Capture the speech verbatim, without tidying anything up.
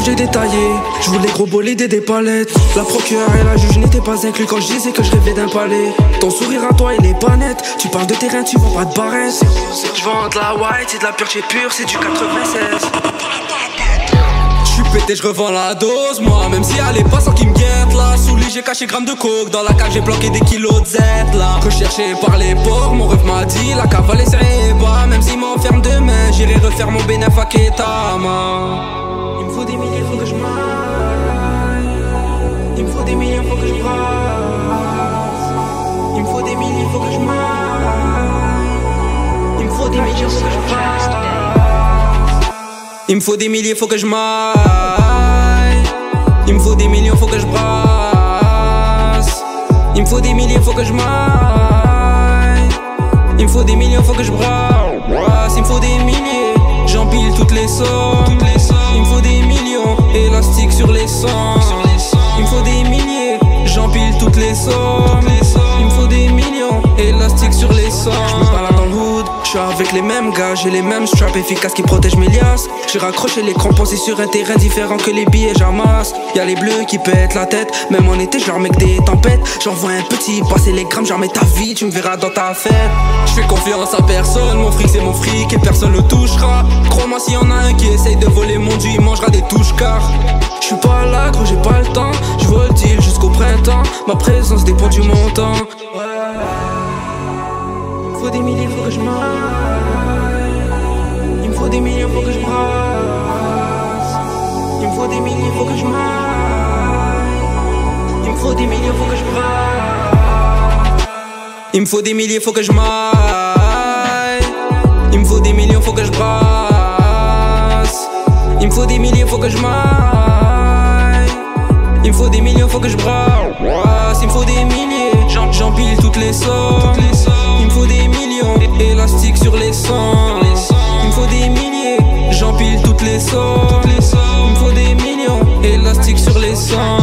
j'ai détaillé. Je voulais gros bolides et des palettes. La procureure et la juge n'étaient pas inclus quand je disais que je rêvais d'un palais. Ton sourire à toi il est pas net. Tu parles de terrain, tu vends pas de barrette. Je vends de la white, c'est de la pure chez pure, c'est du quatre-vingt-seize. J'suis pété, j'revends la dose, moi. Même si elle est pas sans qui me guette là. Sous lit, j'ai caché grammes de coke. Dans la cave, j'ai bloqué des kilos de Z là. Recherché par les porcs, mon ref m'a dit la cavale est serrée bas. Même s'il m'enferme demain, j'irai refaire mon bénéf à Ketama. Il me faut des milliers, faut que je m'aille. Il me faut des millions, faut que je brasse. Il me faut des milliers, faut que je m'aille. Il me faut des millions, faut que je brasse. Il me faut des milliers, faut que je m'aille. Il me faut des millions, faut que je brasse. Il me faut des milliers, faut que je m'aille. Il me faut des millions, faut que je brasse. Il me faut des milliers, j'empile toutes les sommes. Il me faut des millions, élastique sur les sons. Il me faut des milliers, j'empile toutes les sommes. Il me faut des millions, élastique sur les sons. J'me balade dans le hood, j'suis avec les mêmes gars, j'ai les mêmes straps efficaces qui protègent mes liasses. J'ai raccroché les crampons, c'est sur un terrain différent que les billets j'amasse. Y'a les bleus qui pètent la tête, même en été j'leur mets que des tempêtes. J'envoie un petit, passer les grammes, j'en mets ta vie, tu me verras dans ta fête. J'fais confiance à personne, mon fric c'est mon fric et personne le touchera. Crois-moi s'il y en a un qui essaye de voler mon dû, il mangera des touches car j'suis pas là gros, j'ai pas le temps, j'vole le deal jusqu'au printemps. Ma présence dépend du montant. Il me faut des milliers, faut que je m'aille. Il me faut des millions, faut que je brasse. Il me faut des milliers, faut que je m'aille. Il me faut des millions, faut que je brasse. Il me faut des milliers, faut que je m'aille. Il me faut des millions, faut que je brasse. Il me faut des milliers, faut que je m'aille. Il me faut des millions, faut que je brasse. Il me faut des milliers, j'empile toutes les sommes. Il me faut des millions, élastique sur les sons. Il me faut des milliers, j'empile toutes les sommes. Il me faut des millions, élastique sur les sons.